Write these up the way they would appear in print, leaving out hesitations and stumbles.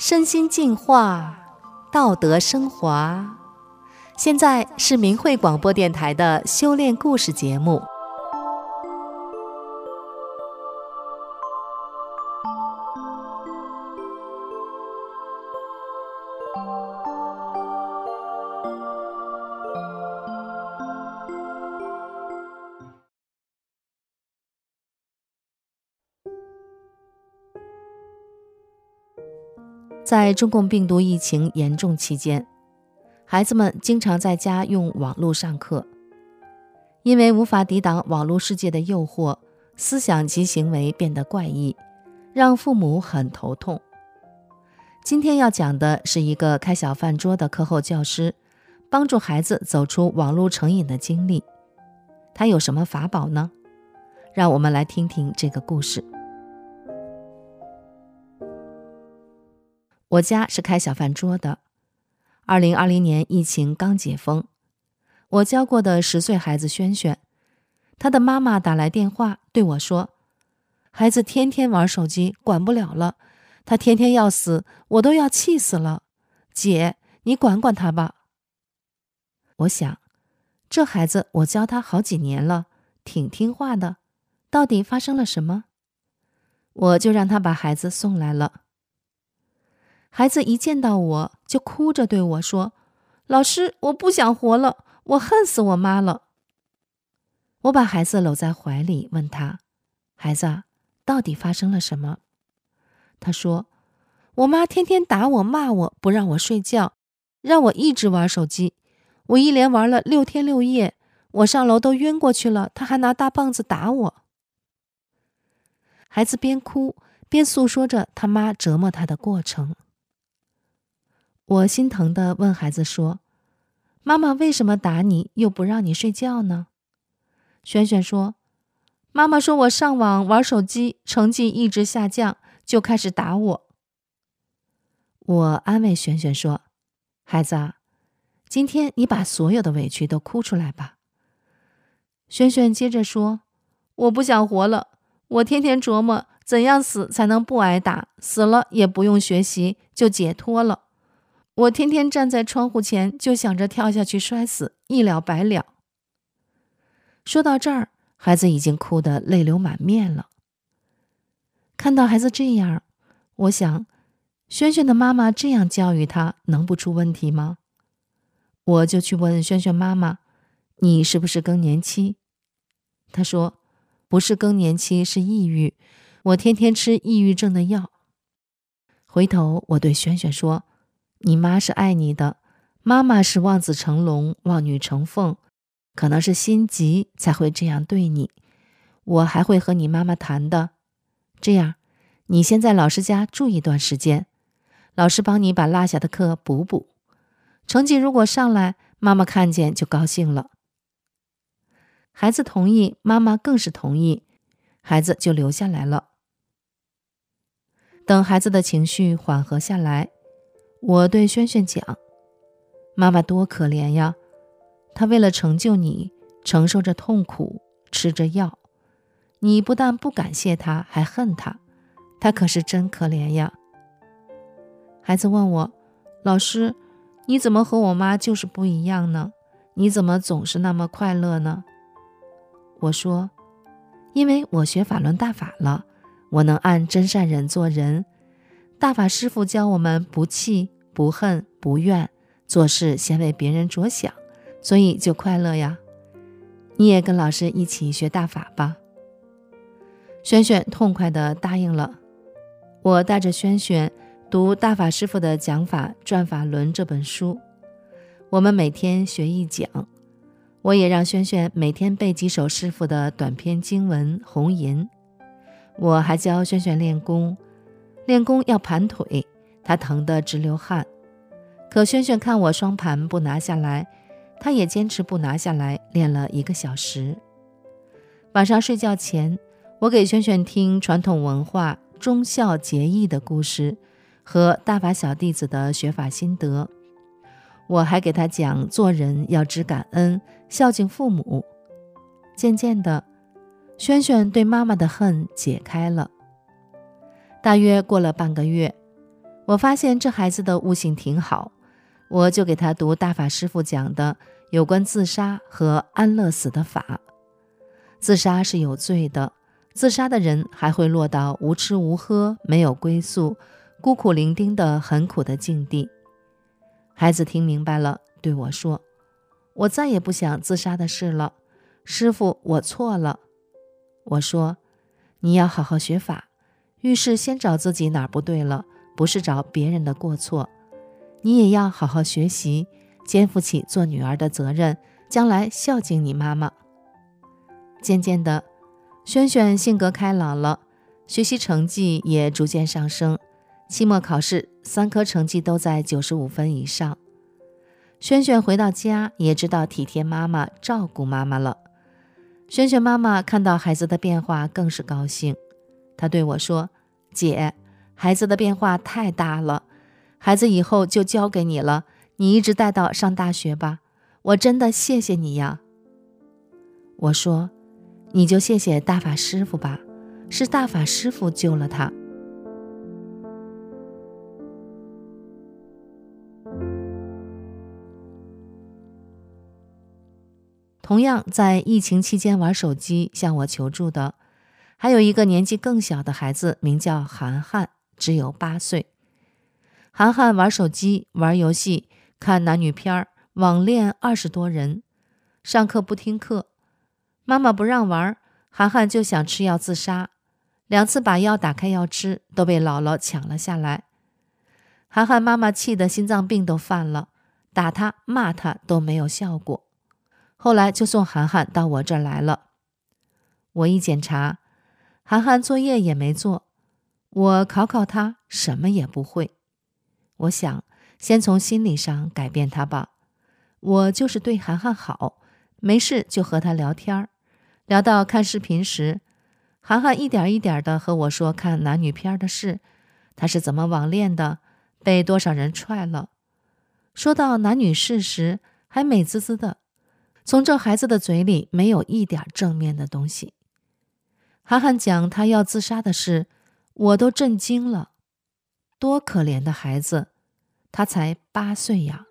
身心净化，道德升华。现在是明慧广播电台的修炼故事节目。在中共病毒疫情严重期间，孩子们经常在家用网络上课，因为无法抵挡网络世界的诱惑，思想及行为变得怪异，让父母很头痛。今天要讲的是一个开小饭桌的课后教师，帮助孩子走出网络成瘾的经历。他有什么法宝呢？让我们来听听这个故事。我家是开小饭桌的。2020年疫情刚解封，我教过的10岁孩子轩轩，他的妈妈打来电话对我说，孩子天天玩手机，管不了了，他天天要死，我都要气死了，姐，你管管他吧。我想，这孩子我教他好几年了，挺听话的，到底发生了什么？我就让他把孩子送来了。孩子一见到我就哭着对我说，老师，我不想活了，我恨死我妈了。我把孩子搂在怀里问他，孩子，到底发生了什么？他说，我妈天天打我骂我，不让我睡觉，让我一直玩手机，我一连玩了6天6夜，我上楼都晕过去了，她还拿大棒子打我。孩子边哭边诉说着他妈折磨他的过程。我心疼地问孩子说，妈妈为什么打你又不让你睡觉呢？轩轩说，妈妈说我上网玩手机，成绩一直下降，就开始打我。我安慰轩轩说，孩子啊，今天你把所有的委屈都哭出来吧。轩轩接着说，我不想活了，我天天琢磨怎样死才能不挨打，死了也不用学习，就解脱了。我天天站在窗户前，就想着跳下去摔死，一了百了。说到这儿，孩子已经哭得泪流满面了。看到孩子这样，我想，轩轩的妈妈这样教育他，能不出问题吗？我就去问轩轩妈妈，你是不是更年期？她说，不是更年期，是抑郁，我天天吃抑郁症的药。回头我对轩轩说，你妈是爱你的，妈妈是望子成龙，望女成凤，可能是心急才会这样对你，我还会和你妈妈谈的。这样，你先在老师家住一段时间，老师帮你把落下的课补补，成绩如果上来，妈妈看见就高兴了。孩子同意，妈妈更是同意，孩子就留下来了。等孩子的情绪缓和下来，我对轩轩讲，妈妈多可怜呀，她为了成就你，承受着痛苦，吃着药，你不但不感谢她，还恨她，她可是真可怜呀。孩子问我，老师，你怎么和我妈就是不一样呢？你怎么总是那么快乐呢？我说，因为我学法轮大法了，我能按真善忍做人，大法师父教我们不气不恨不怨，做事先为别人着想，所以就快乐呀。你也跟老师一起学大法吧。轩轩痛快地答应了。我带着轩轩读大法师父的讲法《转法轮》这本书，我们每天学一讲，我也让轩轩每天背几首师父的短篇经文红吟。我还教轩轩练功，练功要盘腿，他疼得直流汗。可轩轩看我双盘不拿下来，他也坚持不拿下来，练了1个小时。晚上睡觉前，我给轩轩听传统文化忠孝节义的故事和大法小弟子的学法心得。我还给他讲做人要知感恩，孝敬父母。渐渐的，轩轩对妈妈的恨解开了。大约过了半个月， 我发现这孩子的悟性挺好，我就给他读大法师父讲的有关自杀和安乐死的法。自杀是有罪的，自杀的人还会落到无吃无喝、没有归宿、孤苦伶仃的很苦的境地。孩子听明白了，对我说：我再也不想自杀的事了，师父，我错了。我说：你要好好学法，遇事先找自己哪儿不对了，不是找别人的过错。你也要好好学习，肩负起做女儿的责任，将来孝敬你妈妈。渐渐的，萱萱性格开朗了，学习成绩也逐渐上升，期末考试3科成绩都在95分以上。萱萱回到家也知道体贴妈妈，照顾妈妈了。萱萱妈妈看到孩子的变化更是高兴，她对我说：姐，孩子的变化太大了，孩子以后就交给你了，你一直带到上大学吧，我真的谢谢你呀。我说：你就谢谢大法师父吧，是大法师父救了他。同样在疫情期间玩手机向我求助的，还有一个年纪更小的孩子，名叫涵涵，只有8岁。涵涵玩手机、玩游戏、看男女片，网恋20多人，上课不听课，妈妈不让玩，涵涵就想吃药自杀，2次把药打开要吃，都被姥姥抢了下来。涵涵妈妈气得心脏病都犯了，打他骂他都没有效果。后来就送涵涵到我这儿来了。我一检查，涵涵作业也没做，我考考他，什么也不会。我想先从心理上改变他吧，我就是对涵涵好，没事就和他聊天，聊到看视频时，涵涵一点一点地和我说看男女片的事，他是怎么网恋的，被多少人踹了。说到男女事时，还美滋滋的，从这孩子的嘴里没有一点正面的东西。涵涵讲他要自杀的事，我都震惊了。多可怜的孩子，他才8岁呀。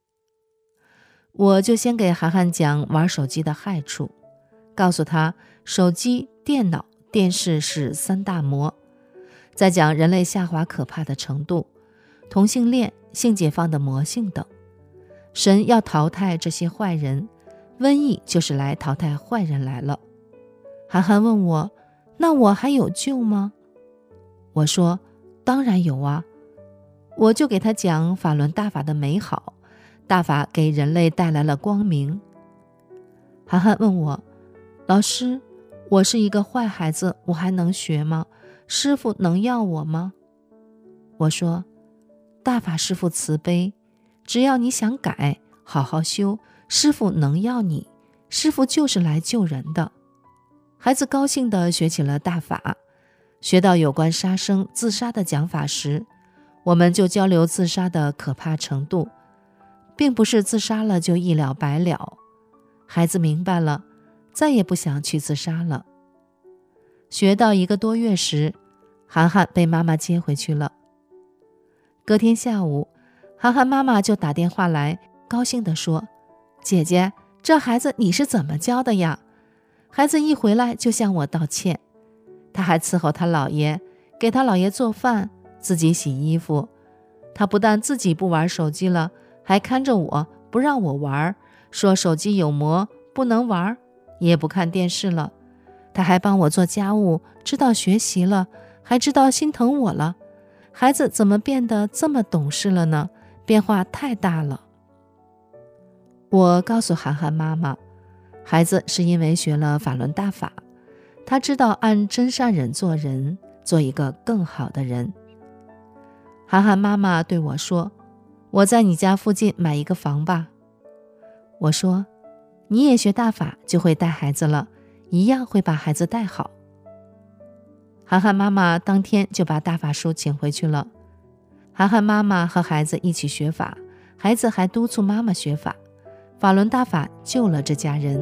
我就先给涵涵讲玩手机的害处，告诉他手机、电脑、电视是3大魔，再讲人类下滑可怕的程度，同性恋、性解放的魔性等。神要淘汰这些坏人，瘟疫就是来淘汰坏人来了。涵涵问我，那我还有救吗？我说当然有啊，我就给他讲法轮大法的美好，大法给人类带来了光明。涵涵问我，老师，我是一个坏孩子，我还能学吗？师父能要我吗？我说，大法师父慈悲，只要你想改，好好修，师父能要你，师父就是来救人的。孩子高兴地学起了大法，学到有关杀生、自杀的讲法时，我们就交流自杀的可怕程度，并不是自杀了就一了百了。孩子明白了，再也不想去自杀了。学到1个多月时，涵涵被妈妈接回去了。隔天下午，涵涵妈妈就打电话来，高兴地说，姐姐，这孩子你是怎么教的呀？孩子一回来就向我道歉，他还伺候他姥爷，给他姥爷做饭，自己洗衣服。他不但自己不玩手机了，还看着我，不让我玩，说手机有魔，不能玩，也不看电视了。他还帮我做家务，知道学习了，还知道心疼我了。孩子怎么变得这么懂事了呢？变化太大了。我告诉涵涵妈妈，孩子是因为学了法轮大法，他知道按真善忍做人，做一个更好的人。涵涵妈妈对我说，我在你家附近买一个房吧。我说，你也学大法就会带孩子了，一样会把孩子带好。涵涵妈妈当天就把大法书请回去了。涵涵妈妈和孩子一起学法，孩子还督促妈妈学法，法轮大法救了这家人。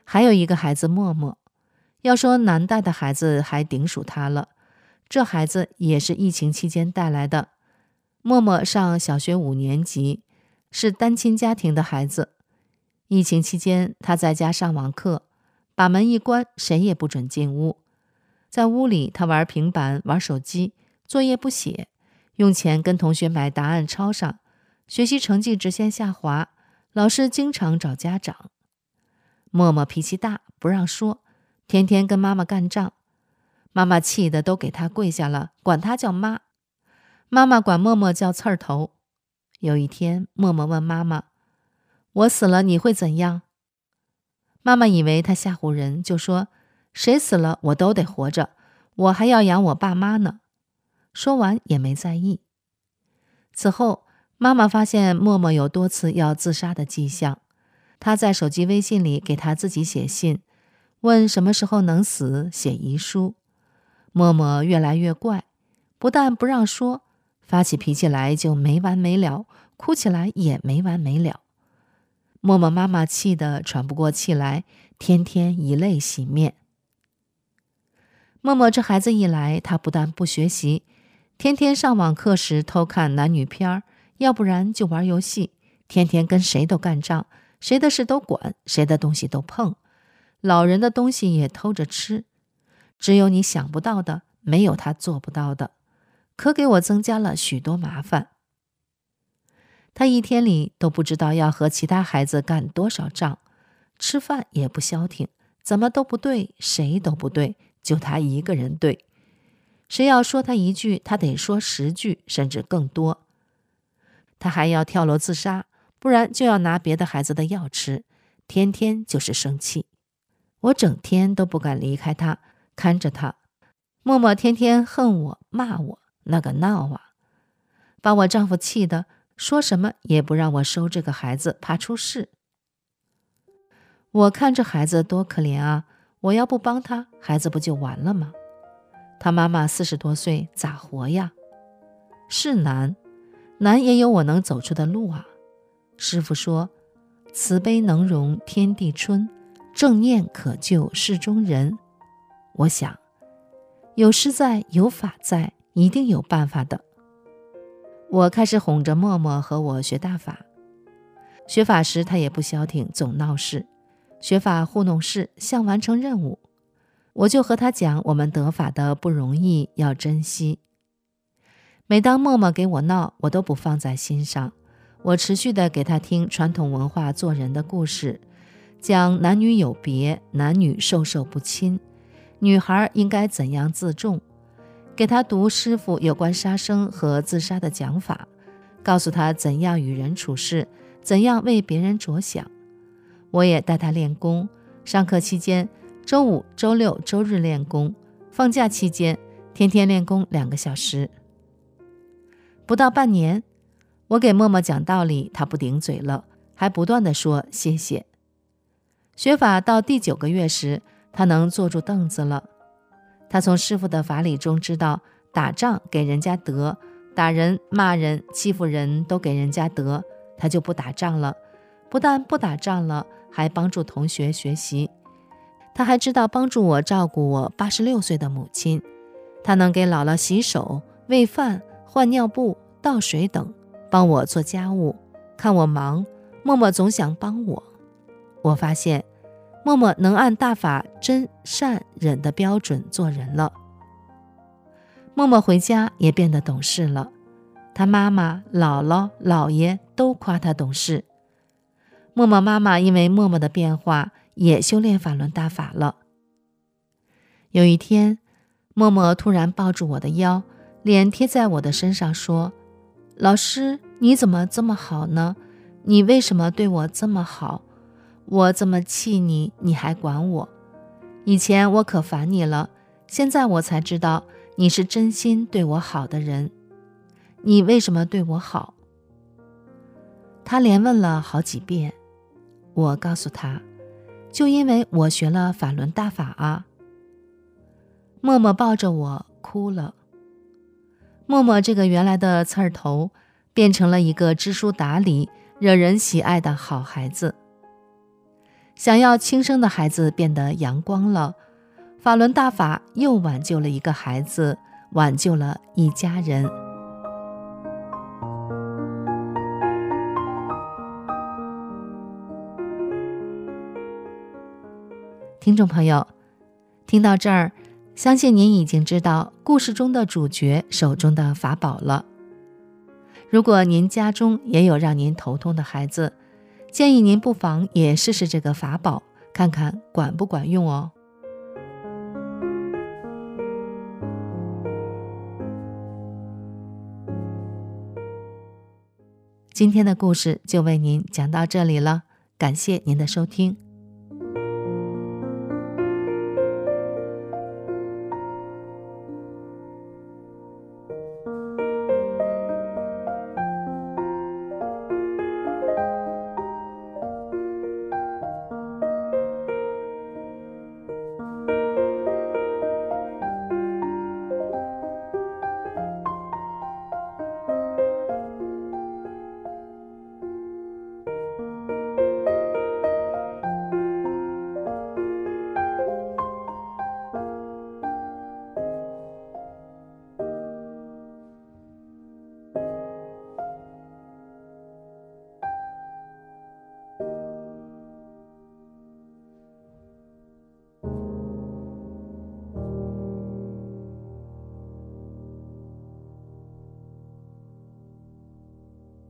还有一个孩子默默，要说难带的孩子还顶属他了。这孩子也是疫情期间带来的。默默上小学5年级，是单亲家庭的孩子。疫情期间，他在家上网课，把门一关，谁也不准进屋。在屋里，他玩平板、玩手机，作业不写，用钱跟同学买答案抄上，学习成绩直线下滑，老师经常找家长。默默脾气大，不让说，天天跟妈妈干仗。妈妈气得都给他跪下了，管他叫妈。妈妈管默默叫刺儿头。有一天，默默问妈妈：“我死了你会怎样？”妈妈以为他吓唬人，就说：“谁死了我都得活着，我还要养我爸妈呢。”说完也没在意。此后，妈妈发现默默有多次要自杀的迹象。她在手机微信里给他自己写信，问什么时候能死，写遗书。默默越来越怪，不但不让说，发起脾气来就没完没了，哭起来也没完没了。默默妈妈气得喘不过气来，天天以泪洗面。默默这孩子一来，他不但不学习，天天上网课时偷看男女片，要不然就玩游戏，天天跟谁都干仗，谁的事都管，谁的东西都碰，老人的东西也偷着吃。只有你想不到的，没有他做不到的，可给我增加了许多麻烦。他一天里都不知道要和其他孩子干多少仗，吃饭也不消停，怎么都不对，谁都不对，就他一个人对。谁要说他一句，他得说10句，甚至更多。他还要跳楼自杀，不然就要拿别的孩子的药吃，天天就是生气。我整天都不敢离开他，看着他。默默天天恨我，骂我，那个闹啊，把我丈夫气得说什么也不让我收这个孩子，怕出事。我看这孩子多可怜啊，我要不帮他，孩子不就完了吗？他妈妈40多岁，咋活呀？是难，难也有我能走出的路啊。师父说，慈悲能容天地春，正念可救世中人。我想，有师在，有法在，一定有办法的。我开始哄着默默和我学大法。学法时他也不消停，总闹事。学法糊弄事，像完成任务。我就和他讲，我们得法的不容易，要珍惜。每当默默给我闹，我都不放在心上。我持续地给他听传统文化做人的故事，讲男女有别，男女授受不亲，女孩应该怎样自重，给他读师父有关杀生和自杀的讲法，告诉他怎样与人处事，怎样为别人着想。我也带他练功，上课期间周5、周6、周日练功，放假期间天天练功2个小时。不到半年，我给默默讲道理，他不顶嘴了，还不断地说谢谢。学法到第9个月时，他能坐住凳子了。他从师父的法理中知道，打仗给人家得，打人、骂人、欺负人都给人家得，他就不打仗了。不但不打仗了，还帮助同学学习。他还知道帮助我照顾我86岁的母亲，他能给姥姥洗手、喂饭、换尿布、倒水等，帮我做家务。看我忙，默默总想帮我。我发现默默能按大法真善忍的标准做人了。默默回家也变得懂事了，他妈妈、姥姥、姥爷都夸他懂事。默默妈妈因为默默的变化，也修炼法轮大法了。有一天，默默突然抱住我的腰，脸贴在我的身上说：“老师，你怎么这么好呢？你为什么对我这么好？我这么气你，你还管我？以前我可烦你了，现在我才知道你是真心对我好的人。你为什么对我好？”他连问了好几遍。我告诉他，就因为我学了法轮大法啊。默默抱着我哭了。默默这个原来的刺儿头，变成了一个知书达理、惹人喜爱的好孩子。 想要亲生的孩子变得阳光了，法轮大法又挽救了一个孩子，挽救了一家人。听众朋友，听到这儿，相信您已经知道故事中的主角手中的法宝了。如果您家中也有让您头痛的孩子，建议您不妨也试试这个法宝，看看管不管用哦。今天的故事就为您讲到这里了，感谢您的收听。